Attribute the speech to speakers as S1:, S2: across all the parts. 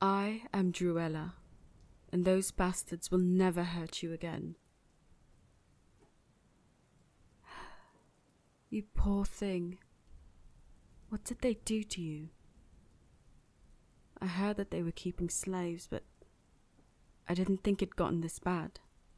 S1: I am Druella, and those bastards will never hurt you again. You poor thing. What did they do to you? I heard that they were keeping slaves, but I didn't think it'd gotten this bad.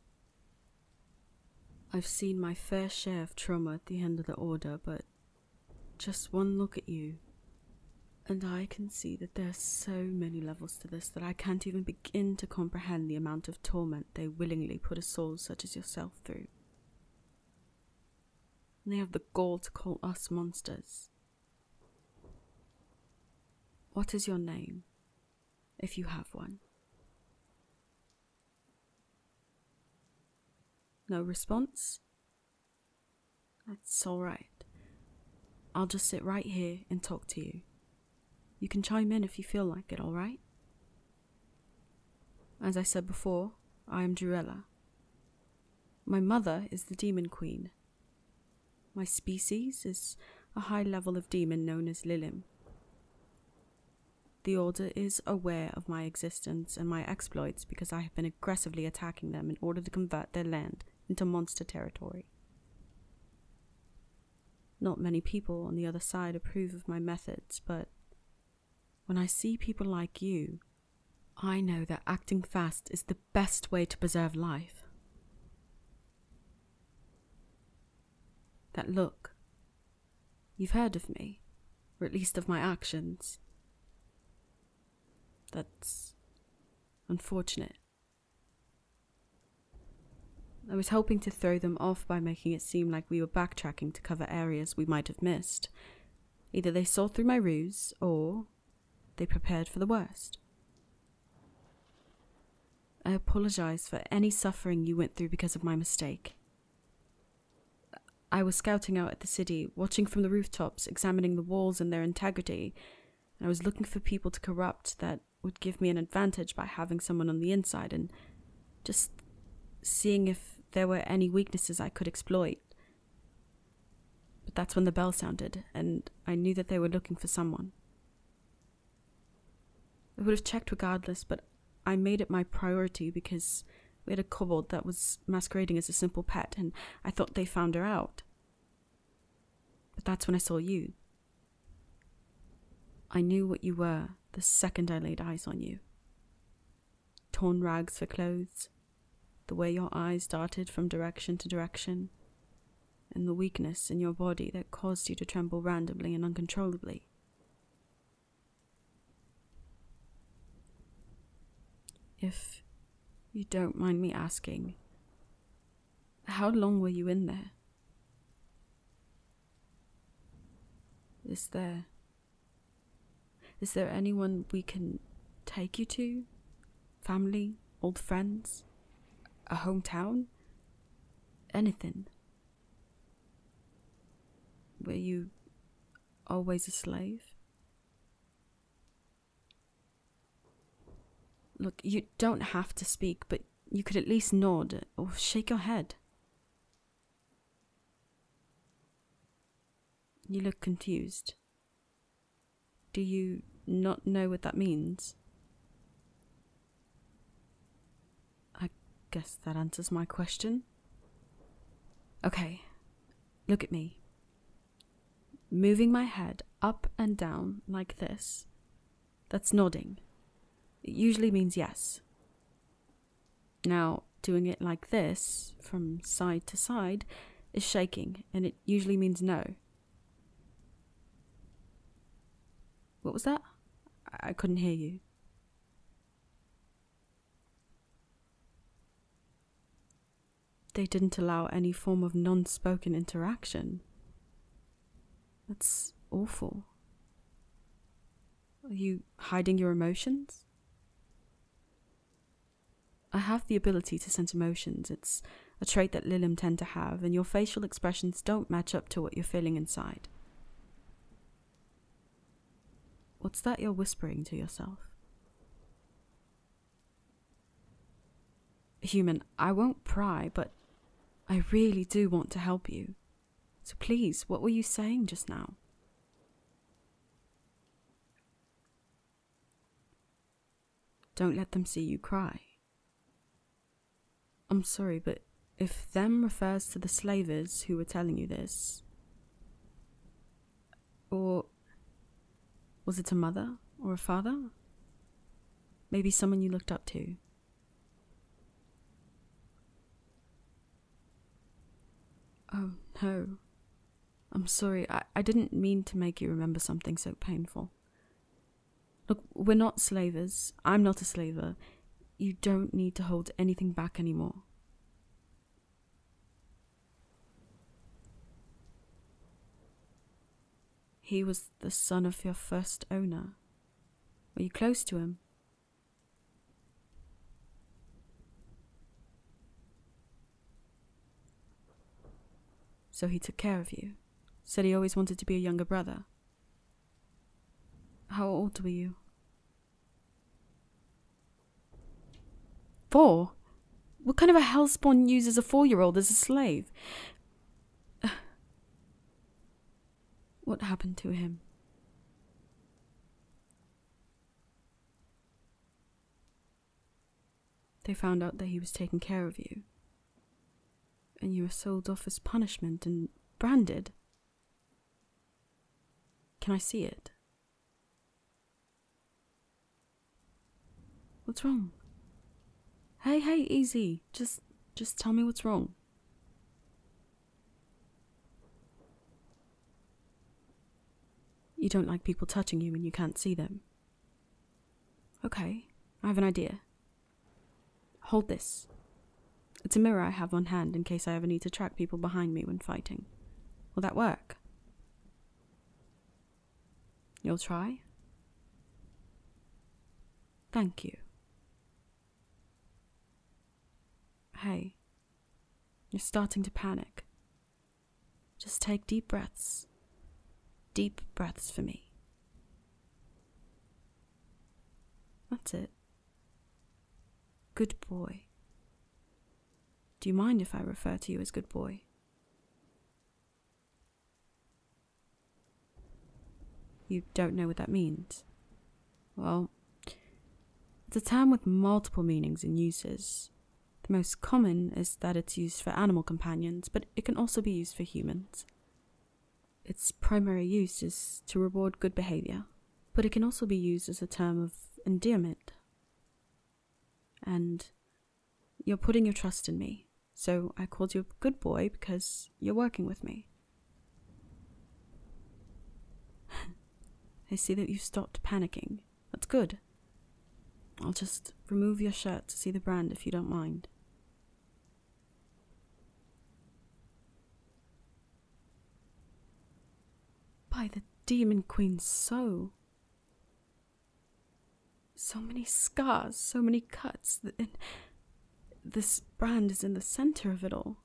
S1: I've seen my fair share of trauma at the end of the order, but just one look at you, and I can see that there are so many levels to this that I can't even begin to comprehend the amount of torment they willingly put a soul such as yourself through. And they have the gall to call us monsters. What is your name, if you have one? No response? That's all right. I'll just sit right here and talk to you. You can chime in if you feel like it, all right? As I said before, I am Druella. My mother is the Demon Queen. My species is a high level of demon known as Lilim. The Order is aware of my existence and my exploits because I have been aggressively attacking them in order to convert their land into monster territory. Not many people on the other side approve of my methods, but when I see people like you, I know that acting fast is the best way to preserve life. That look. You've heard of me, or at least of my actions. That's unfortunate. I was hoping to throw them off by making it seem like we were backtracking to cover areas we might have missed. Either they saw through my ruse, or they prepared for the worst. I apologize for any suffering you went through because of my mistake. I was scouting out at the city, watching from the rooftops, examining the walls and their integrity, and I was looking for people to corrupt that would give me an advantage by having someone on the inside, and just seeing if there were any weaknesses I could exploit. But that's when the bell sounded, and I knew that they were looking for someone. I would have checked regardless, but I made it my priority because we had a kobold that was masquerading as a simple pet, and I thought they found her out. But that's when I saw you. I knew what you were the second I laid eyes on you. Torn rags for clothes, the way your eyes darted from direction to direction, and the weakness in your body that caused you to tremble randomly and uncontrollably. If you don't mind me asking, how long were you in there? Is there anyone we can take you to? Family? Old friends? A hometown? Anything? Were you always a slave? Look, you don't have to speak, but you could at least nod or shake your head. You look confused. Do you not know what that means? I guess that answers my question. Okay, look at me. Moving my head up and down like this, that's nodding. It usually means yes. Now, doing it like this, from side to side, is shaking, and it usually means no. What was that? I couldn't hear you. They didn't allow any form of non-spoken interaction. That's awful. Are you hiding your emotions? I have the ability to sense emotions. It's a trait that Lilim tend to have, and your facial expressions don't match up to what you're feeling inside. What's that you're whispering to yourself? Human, I won't pry, but I really do want to help you. So please, what were you saying just now? Don't let them see you cry. I'm sorry, but if them refers to the slavers who were telling you this, or was it a mother or a father? Maybe someone you looked up to. Oh, no. I'm sorry, I didn't mean to make you remember something so painful. Look, we're not slavers. I'm not a slaver. You don't need to hold anything back anymore. He was the son of your first owner. Were you close to him? So he took care of you. Said he always wanted to be a younger brother. How old were you? 4? What kind of a hellspawn uses a 4-year-old as a slave? What happened to him? They found out that he was taking care of you. And you were sold off as punishment and branded. Can I see it? What's wrong? Hey, easy. Just tell me what's wrong. You don't like people touching you when you can't see them. Okay, I have an idea. Hold this. It's a mirror I have on hand in case I ever need to track people behind me when fighting. Will that work? You'll try? Thank you. Hey, you're starting to panic. Just take deep breaths. Deep breaths for me. That's it. Good boy. Do you mind if I refer to you as good boy? You don't know what that means? Well, it's a term with multiple meanings and uses. The most common is that it's used for animal companions, but it can also be used for humans. Its primary use is to reward good behavior, but it can also be used as a term of endearment. And you're putting your trust in me, so I called you a good boy because you're working with me. I see that you stopped panicking. That's good. I'll just remove your shirt to see the brand if you don't mind. By the Demon Queen's soul. So many scars, so many cuts, and this brand is in the center of it all.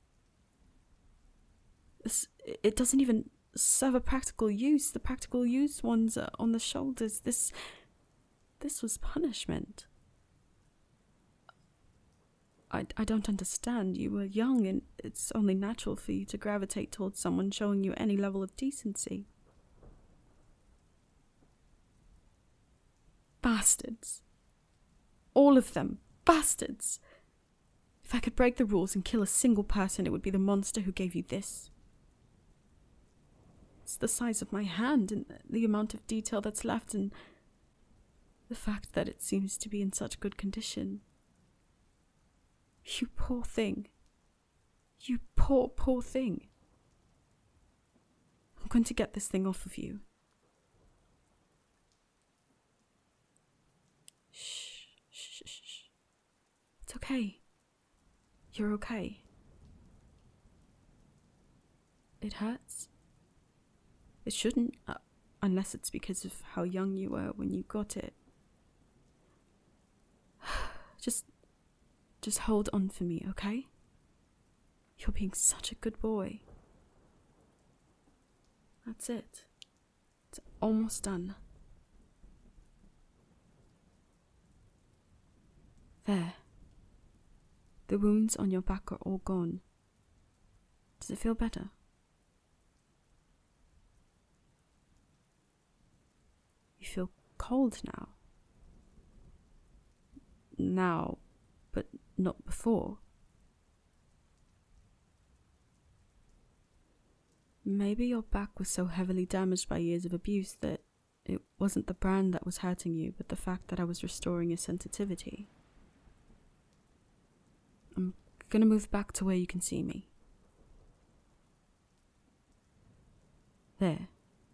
S1: It doesn't even serve a practical use. The practical use ones are on the shoulders. This was punishment. I don't understand. You were young, and it's only natural for you to gravitate towards someone showing you any level of decency. Bastards. All of them. Bastards. If I could break the rules and kill a single person, it would be the monster who gave you this. It's the size of my hand and the amount of detail that's left and the fact that it seems to be in such good condition. You poor thing. You poor thing. I'm going to get this thing off of you. Shh. It's okay. You're okay. It hurts? It shouldn't, unless it's because of how young you were when you got it. Just hold on for me, okay? You're being such a good boy. That's it. It's almost done. There. The wounds on your back are all gone. Does it feel better? You feel cold now. now, but not before. Maybe your back was so heavily damaged by years of abuse that it wasn't the brand that was hurting you, but the fact that I was restoring your sensitivity. I'm gonna move back to where you can see me. There.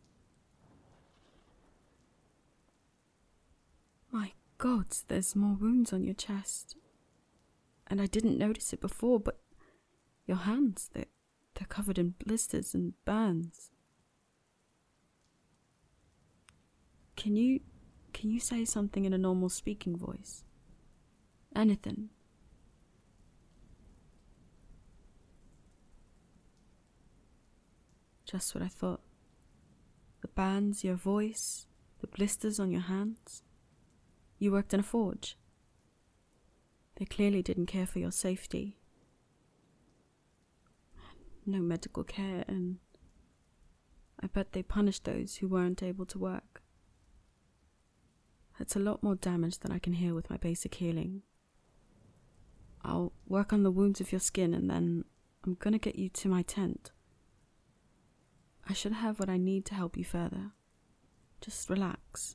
S1: My God, there's more wounds on your chest. And I didn't notice it before, but your hands, they're covered in blisters and burns. Can you say something in a normal speaking voice? Anything. Just what I thought. The burns, your voice, the blisters on your hands. You worked in a forge. They clearly didn't care for your safety. No medical care, and I bet they punished those who weren't able to work. It's a lot more damage than I can heal with my basic healing. I'll work on the wounds of your skin, and then I'm gonna get you to my tent. I should have what I need to help you further. Just relax.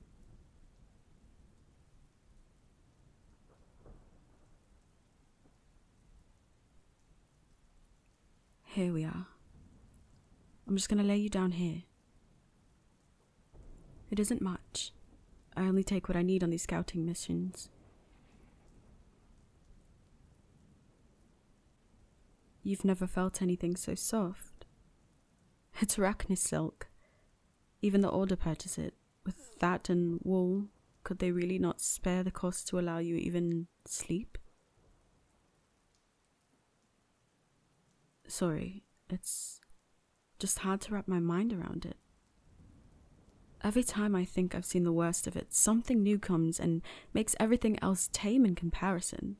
S1: Here we are. I'm just gonna lay you down here. It isn't much. I only take what I need on these scouting missions. You've never felt anything so soft. It's arachne silk. Even the Order purchase it. With that and wool, could they really not spare the cost to allow you even sleep? Sorry, it's just hard to wrap my mind around it. Every time I think I've seen the worst of it, something new comes and makes everything else tame in comparison.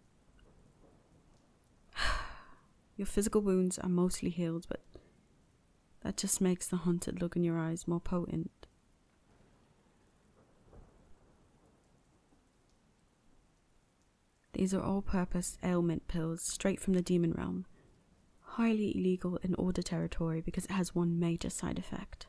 S1: Your physical wounds are mostly healed, but that just makes the haunted look in your eyes more potent. These are all-purpose ailment pills straight from the demon realm. Highly illegal in Order territory because it has one major side effect.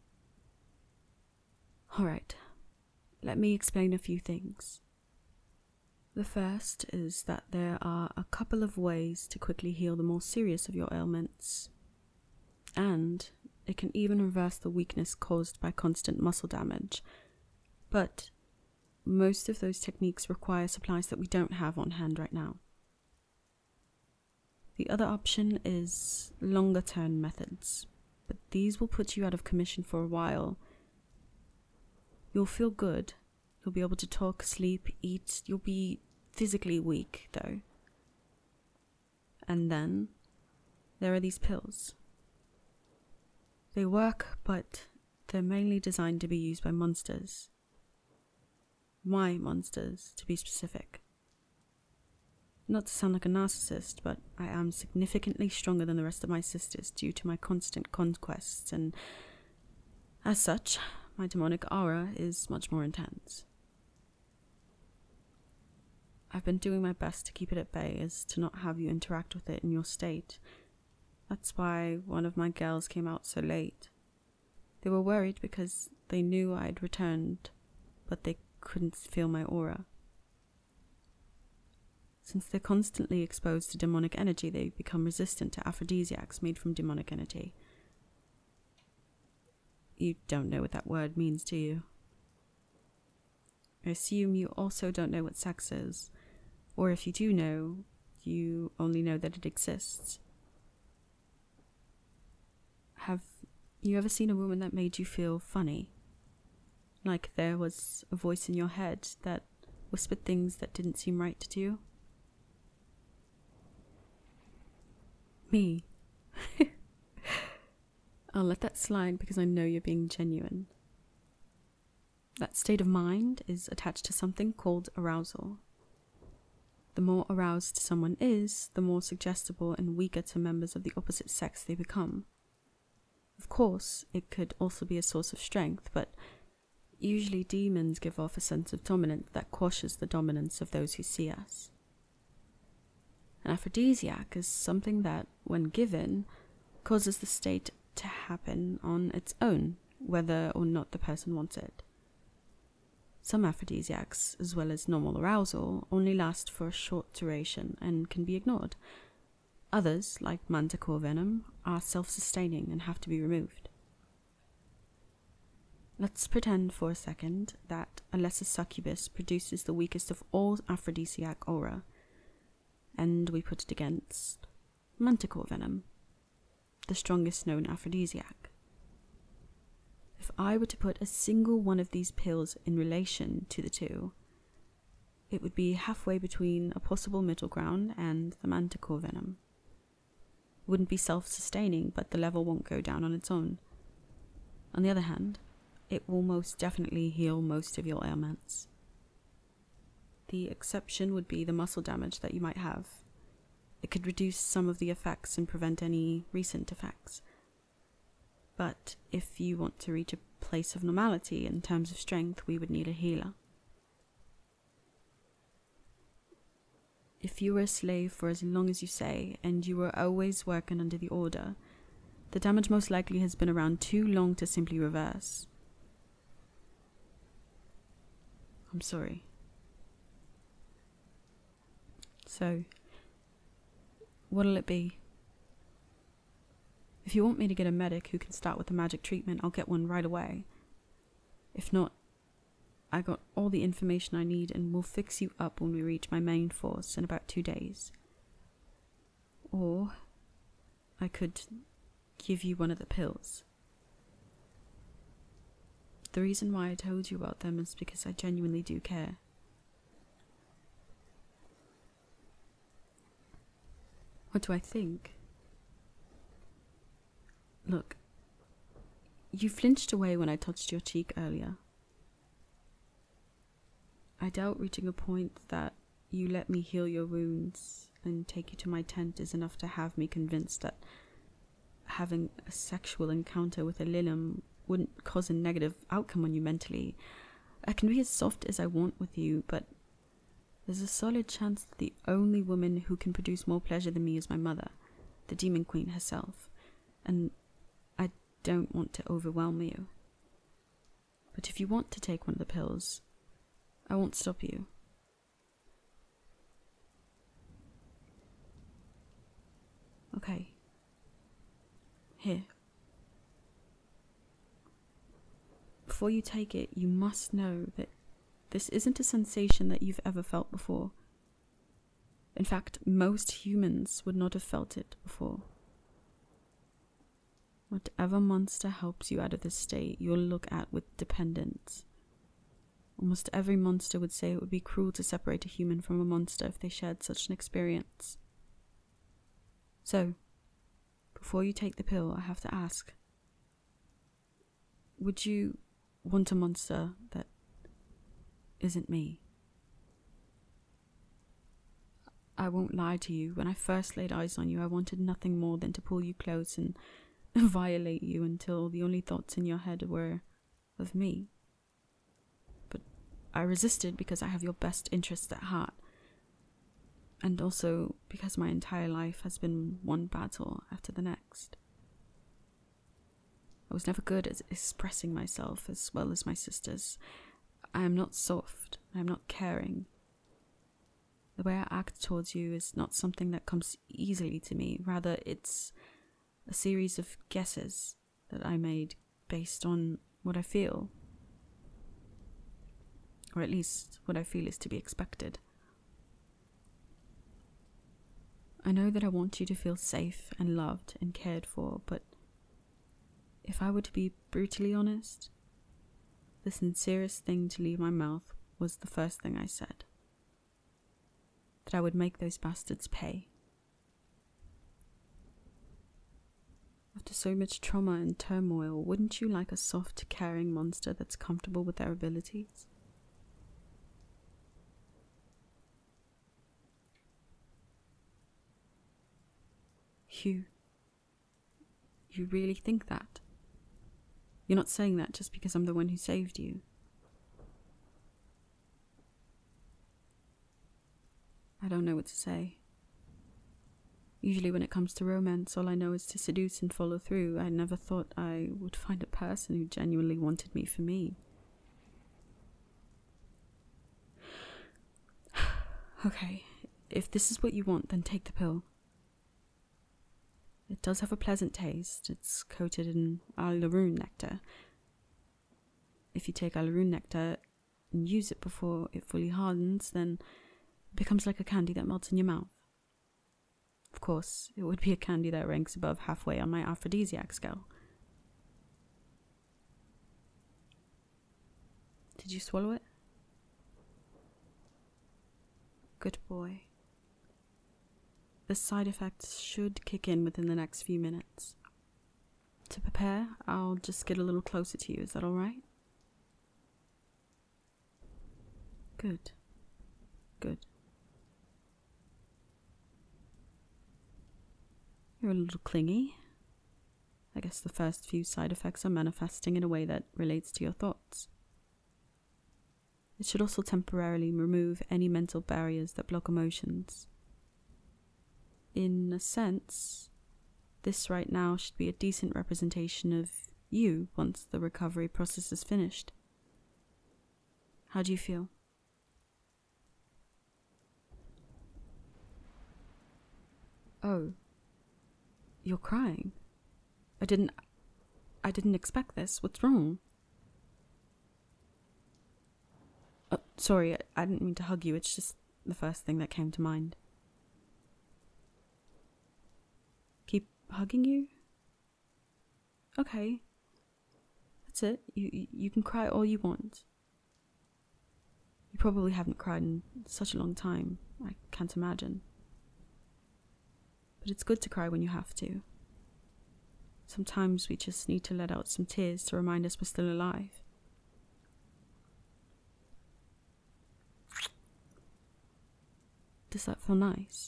S1: Alright, let me explain a few things. The first is that there are a couple of ways to quickly heal the more serious of your ailments. And it can even reverse the weakness caused by constant muscle damage. But most of those techniques require supplies that we don't have on hand right now. The other option is longer-term methods, but these will put you out of commission for a while. You'll feel good, you'll be able to talk, sleep, eat, you'll be physically weak, though. And then, there are these pills. They work, but they're mainly designed to be used by monsters. My monsters, to be specific. Not to sound like a narcissist, but I am significantly stronger than the rest of my sisters due to my constant conquests, and as such, my demonic aura is much more intense. I've been doing my best to keep it at bay, as to not have you interact with it in your state. That's why one of my girls came out so late. They were worried because they knew I'd returned, but they couldn't feel my aura. Since they're constantly exposed to demonic energy, they become resistant to aphrodisiacs made from demonic energy. You don't know what that word means, do you? I assume you also don't know what sex is, or if you do know, you only know that it exists. Have you ever seen a woman that made you feel funny? Like there was a voice in your head that whispered things that didn't seem right to you? Me. I'll let that slide because I know you're being genuine. That state of mind is attached to something called arousal. The more aroused someone is, the more suggestible and weaker to members of the opposite sex they become. Of course, it could also be a source of strength, but Usually demons give off a sense of dominance that quashes the dominance of those who see us. An aphrodisiac is something that, when given, causes the state to happen on its own, whether or not the person wants it. Some aphrodisiacs, as well as normal arousal, only last for a short duration and can be ignored. Others, like manticore venom, are self-sustaining and have to be removed. Let's pretend for a second that a lesser succubus produces the weakest of all aphrodisiac aura, and we put it against manticore venom, the strongest known aphrodisiac. If I were to put a single one of these pills in relation to the two, it would be halfway between a possible middle ground and the manticore venom. It wouldn't be self-sustaining, but the level won't go down on its own. On the other hand, it will most definitely heal most of your ailments. The exception would be the muscle damage that you might have. It could reduce some of the effects and prevent any recent effects. But if you want to reach a place of normality in terms of strength, we would need a healer. If you were a slave for as long as you say, and you were always working under the order, the damage most likely has been around too long to simply reverse. I'm sorry. So, what'll it be? If you want me to get a medic who can start with the magic treatment, I'll get one right away. If not, I got all the information I need and we'll fix you up when we reach my main force in about 2 days. Or I could give you one of the pills. The reason why I told you about them is because I genuinely do care. What do I think? Look, you flinched away when I touched your cheek earlier. I doubt reaching a point that you let me heal your wounds and take you to my tent is enough to have me convinced that having a sexual encounter with a Lilim wouldn't cause a negative outcome on you mentally. I can be as soft as I want with you, but there's a solid chance that the only woman who can produce more pleasure than me is my mother, the Demon Queen herself, and I don't want to overwhelm you. But if you want to take one of the pills, I won't stop you. Okay. Here. Before you take it, you must know that this isn't a sensation that you've ever felt before. In fact, most humans would not have felt it before. Whatever monster helps you out of this state, you'll look at with dependence. Almost every monster would say it would be cruel to separate a human from a monster if they shared such an experience. So, before you take the pill, I have to ask, would you want a monster that isn't me? I won't lie to you. When I first laid eyes on you, I wanted nothing more than to pull you close and violate you until the only thoughts in your head were of me. But I resisted because I have your best interests at heart, and also because my entire life has been one battle after the next. I was never good at expressing myself as well as my sisters. I am not soft. I am not caring. The way I act towards you is not something that comes easily to me. Rather, it's a series of guesses that I made based on what I feel. Or at least what I feel is to be expected. I know that I want you to feel safe and loved and cared for, but if I were to be brutally honest, the sincerest thing to leave my mouth was the first thing I said. That I would make those bastards pay. After so much trauma and turmoil, wouldn't you like a soft, caring monster that's comfortable with their abilities? You really think that? You're not saying that just because I'm the one who saved you. I don't know what to say. Usually when it comes to romance, all I know is to seduce and follow through. I never thought I would find a person who genuinely wanted me for me. Okay, if this is what you want, then take the pill. It does have a pleasant taste. It's coated in Alaroon nectar. If you take Alaroon nectar and use it before it fully hardens, then it becomes like a candy that melts in your mouth. Of course, it would be a candy that ranks above halfway on my aphrodisiac scale. Did you swallow it? Good boy. The side effects should kick in within the next few minutes. To prepare, I'll just get a little closer to you. Is that all right? Good. Good. You're a little clingy. I guess the first few side effects are manifesting in a way that relates to your thoughts. It should also temporarily remove any mental barriers that block emotions. In a sense, this right now should be a decent representation of you once the recovery process is finished. How do you feel? Oh, you're crying. I didn't expect this. What's wrong? Sorry, I didn't mean to hug you. It's just the first thing that came to mind. Keep hugging you? Okay. That's it. You can cry all you want. You probably haven't cried in such a long time. I can't imagine. But it's good to cry when you have to. Sometimes we just need to let out some tears to remind us we're still alive. Does that feel nice?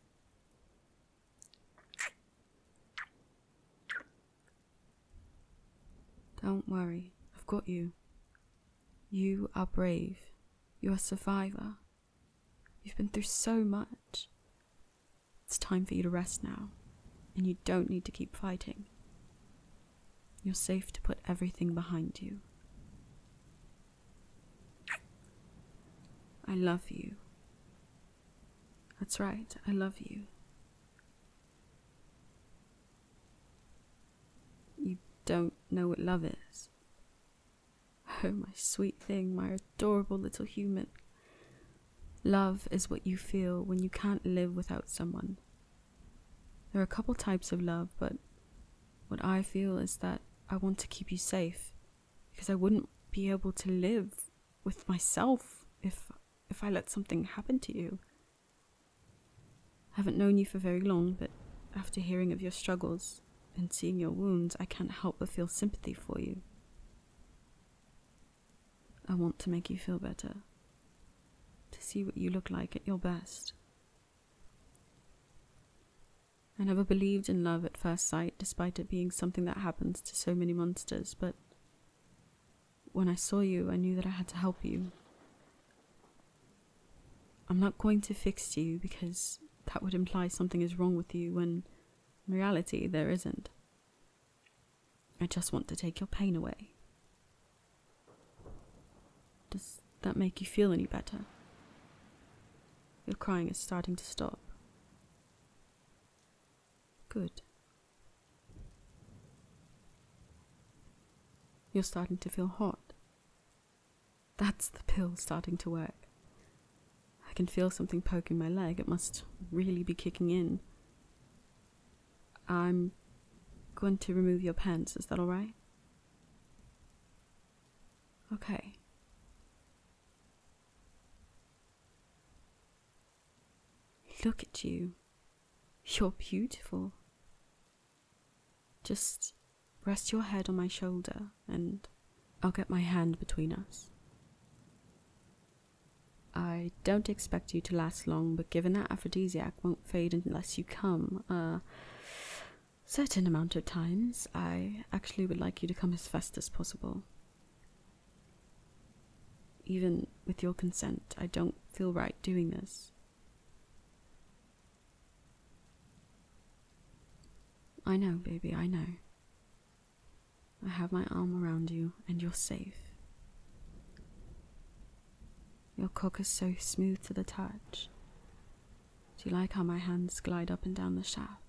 S1: Don't worry, I've got you. You are brave. You're a survivor. You've been through so much. It's time for you to rest now, and you don't need to keep fighting. You're safe to put everything behind you. I love you. That's right, I love you. You don't know what love is. Oh, my sweet thing, my adorable little human. Love is what you feel when you can't live without someone. There are a couple types of love, but what I feel is that I want to keep you safe, because I wouldn't be able to live with myself if I let something happen to you. I haven't known you for very long, but after hearing of your struggles and seeing your wounds, I can't help but feel sympathy for you. I want to make you feel better, to see what you look like at your best. I never believed in love at first sight, despite it being something that happens to so many monsters, but when I saw you, I knew that I had to help you. I'm not going to fix you, because that would imply something is wrong with you when in reality there isn't. I just want to take your pain away. Does that make you feel any better? Your crying is starting to stop. Good. You're starting to feel hot. That's the pill starting to work. I can feel something poking my leg. It must really be kicking in. I'm going to remove your pants. Is that all right? Okay. Look at you. You're beautiful. Just rest your head on my shoulder and I'll get my hand between us. I don't expect you to last long, but given that aphrodisiac won't fade unless you come a certain amount of times, I actually would like you to come as fast as possible. Even with your consent, I don't feel right doing this. I know, baby, I know. I have my arm around you, and you're safe. Your cock is so smooth to the touch. Do you like how my hands glide up and down the shaft?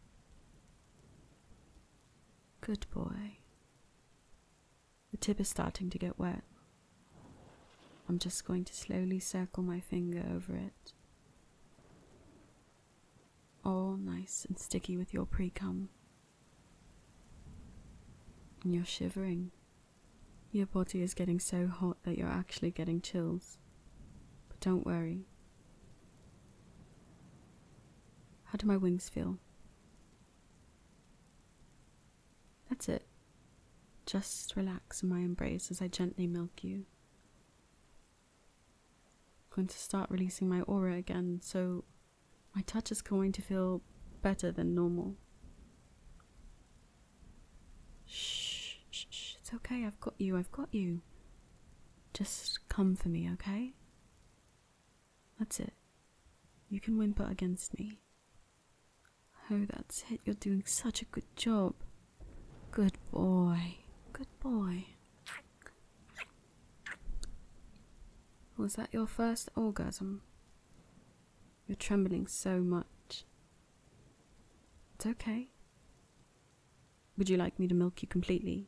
S1: Good boy. The tip is starting to get wet. I'm just going to slowly circle my finger over it. All nice and sticky with your pre-cum. And you're shivering. Your body is getting so hot that you're actually getting chills. But don't worry. How do my wings feel? That's it. Just relax in my embrace as I gently milk you. I'm going to start releasing my aura again, so my touch is going to feel better than normal. Shh, shh, shh, it's okay, I've got you. Just come for me, okay? That's it. You can whimper against me. Oh, that's it, you're doing such a good job. Good boy, good boy. Was that your first orgasm? You're trembling so much. It's okay. Would you like me to milk you completely?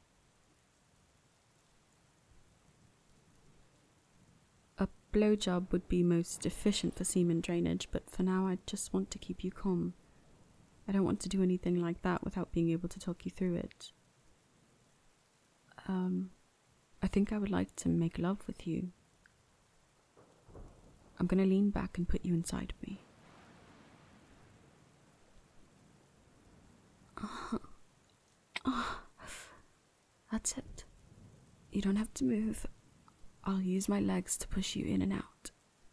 S1: A blowjob would be most efficient for semen drainage, but for now I just want to keep you calm. I don't want to do anything like that without being able to talk you through it. I think I would like to make love with you. I'm gonna lean back and put you inside of me. That's it. You don't have to move. I'll use my legs to push you in and out.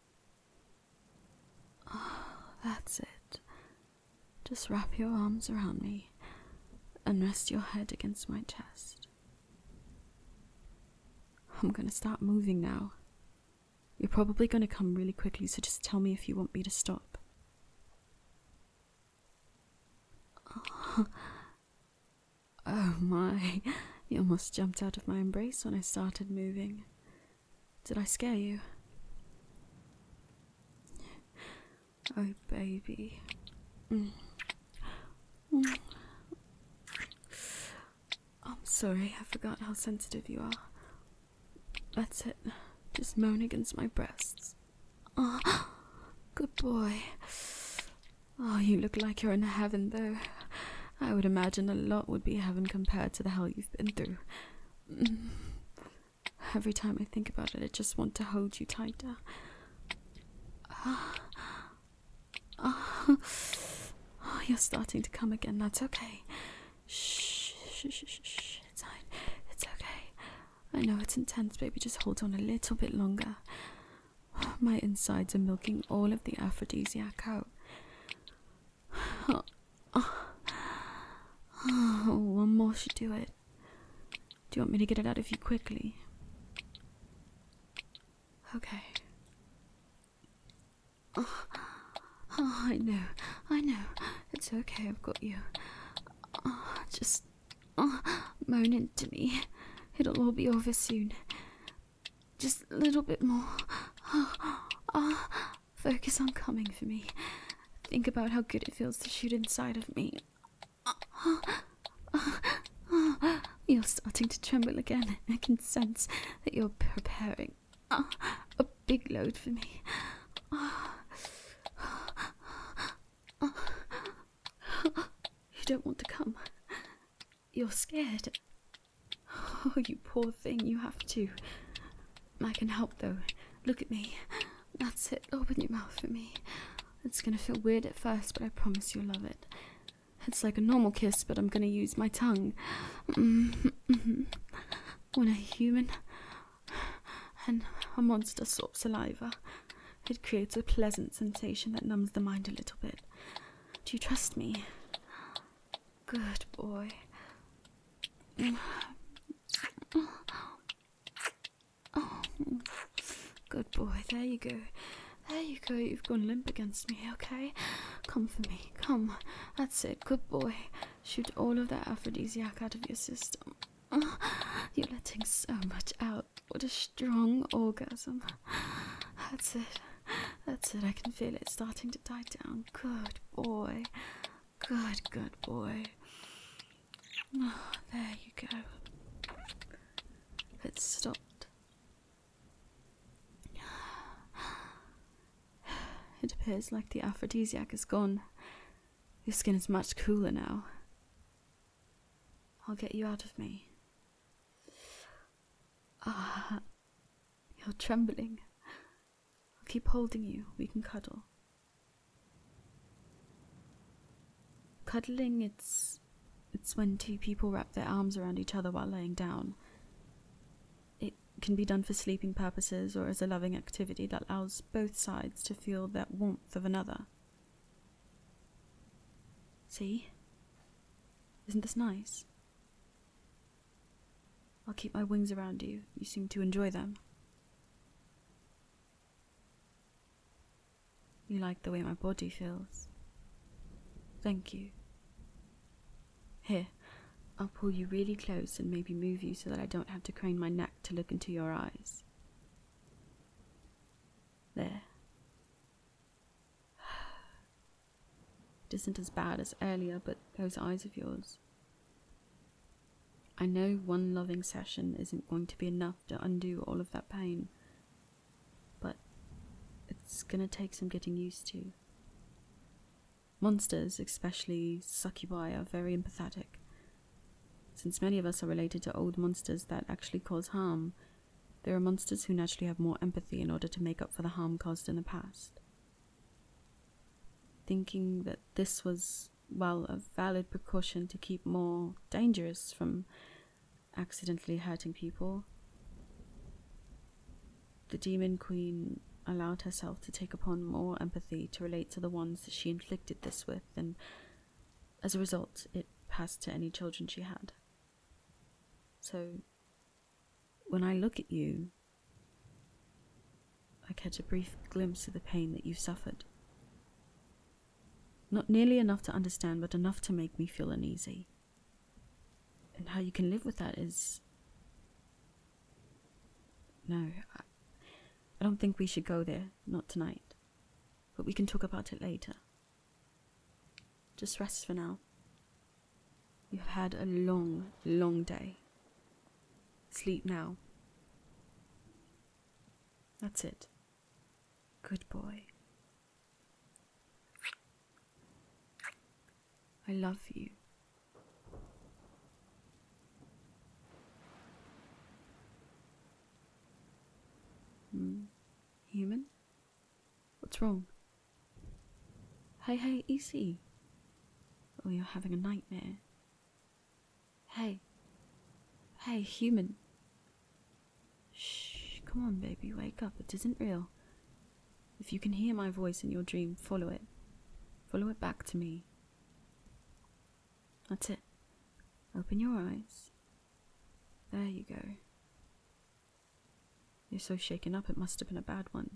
S1: That's it. Just wrap your arms around me and rest your head against my chest. I'm gonna start moving now. You're probably gonna come really quickly, so just tell me if you want me to stop. Oh my, you almost jumped out of my embrace when I started moving. Did I scare you? Oh baby. I'm sorry, I forgot how sensitive you are. That's it. Just moan against my breasts. Oh, good boy. Oh, you look like you're in heaven, though. I would imagine a lot would be heaven compared to the hell you've been through. Every time I think about it, I just want to hold you tighter. Oh, you're starting to come again. That's okay. Shh, shh, shh, shh, shh. It's fine. It's okay. I know it's intense, baby. Just hold on a little bit longer. My insides are milking all of the aphrodisiac out. One more should do it. Do you want me to get it out of you quickly? Okay. I know. It's okay, I've got you. Just moan into me. It'll all be over soon. Just a little bit more. Focus on coming for me. Think about how good it feels to shoot inside of me. You're starting to tremble again. I can sense that you're preparing a big load for me. You don't want to come. You're scared. Oh, you poor thing, you have to. I can help though. Look at me. That's it. Open your mouth for me. It's gonna feel weird at first, but I promise you'll love it. It's like a normal kiss, but I'm gonna use my tongue. When a human and a monster swap saliva, it creates a pleasant sensation that numbs the mind a little bit. Do you trust me? Good boy. Oh, good boy. There you go. There you go, you've gone limp against me, okay? Come for me, come. That's it, good boy. Shoot all of that aphrodisiac out of your system. You're letting so much out. What a strong orgasm. That's it. That's it, I can feel it starting to die down. Good boy. Good boy. Oh, there you go. It stopped. It appears like the aphrodisiac is gone. Your skin is much cooler now. I'll get you out of me. Ah, you're trembling. I'll keep holding you. We can cuddle. Cuddling, it's when two people wrap their arms around each other while laying down. It can be done for sleeping purposes or as a loving activity that allows both sides to feel that warmth of another. See? Isn't this nice? I'll keep my wings around you. You seem to enjoy them. You like the way my body feels. Thank you. Here, I'll pull you really close and maybe move you so that I don't have to crane my neck to look into your eyes. There. It isn't as bad as earlier, but those eyes of yours. I know one loving session isn't going to be enough to undo all of that pain, but it's gonna take some getting used to. Monsters, especially succubi, are very empathetic. Since many of us are related to old monsters that actually cause harm, there are monsters who naturally have more empathy in order to make up for the harm caused in the past. Thinking that this was, well, a valid precaution to keep more dangerous from accidentally hurting people, the Demon Queen allowed herself to take upon more empathy to relate to the ones that she inflicted this with, and as a result, it passed to any children she had. So, when I look at you, I catch a brief glimpse of the pain that you've suffered. Not nearly enough to understand, but enough to make me feel uneasy. And how you can live with that is... No, I don't think we should go there, not tonight. But we can talk about it later. Just rest for now. You've had a long, long day. Sleep now. That's it. Good boy. I love you. Human? What's wrong? Hey, easy. Oh, you're having a nightmare. Hey, human. Shh, come on, baby, wake up. It isn't real. If you can hear my voice in your dream, follow it. Follow it back to me. That's it. Open your eyes. There you go. You're so shaken up, it must have been a bad one.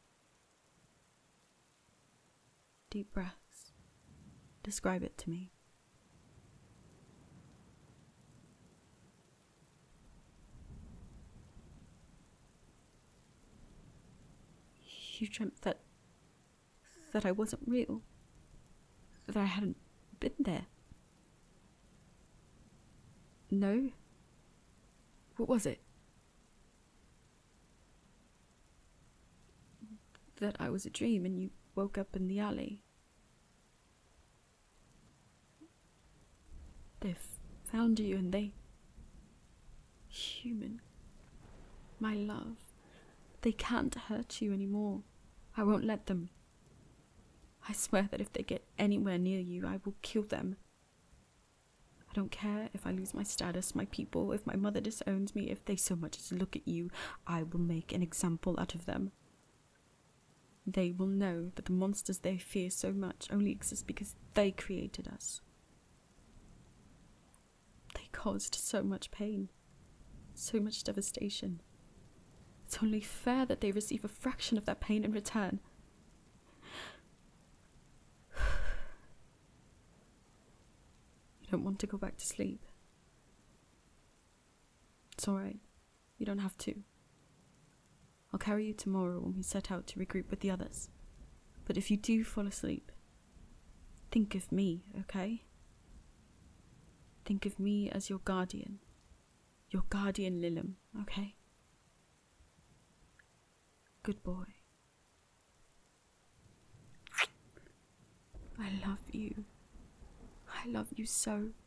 S1: Deep breaths. Describe it to me. You dreamt that I wasn't real. That I hadn't been there. No? What was it? That I was a dream and you woke up in the alley. They've found you and they... Human. My love. They can't hurt you anymore. I won't let them. I swear that if they get anywhere near you, I will kill them. I don't care if I lose my status, my people, if my mother disowns me, if they so much as look at you, I will make an example out of them. They will know that the monsters they fear so much only exist because they created us. They caused so much pain, so much devastation. It's only fair that they receive a fraction of that pain in return. I don't want to go back to sleep. It's alright. You don't have to. I'll carry you tomorrow when we set out to regroup with the others. But if you do fall asleep, think of me, okay? Think of me as your guardian Lilim, okay? Good boy. I love you. I love you so,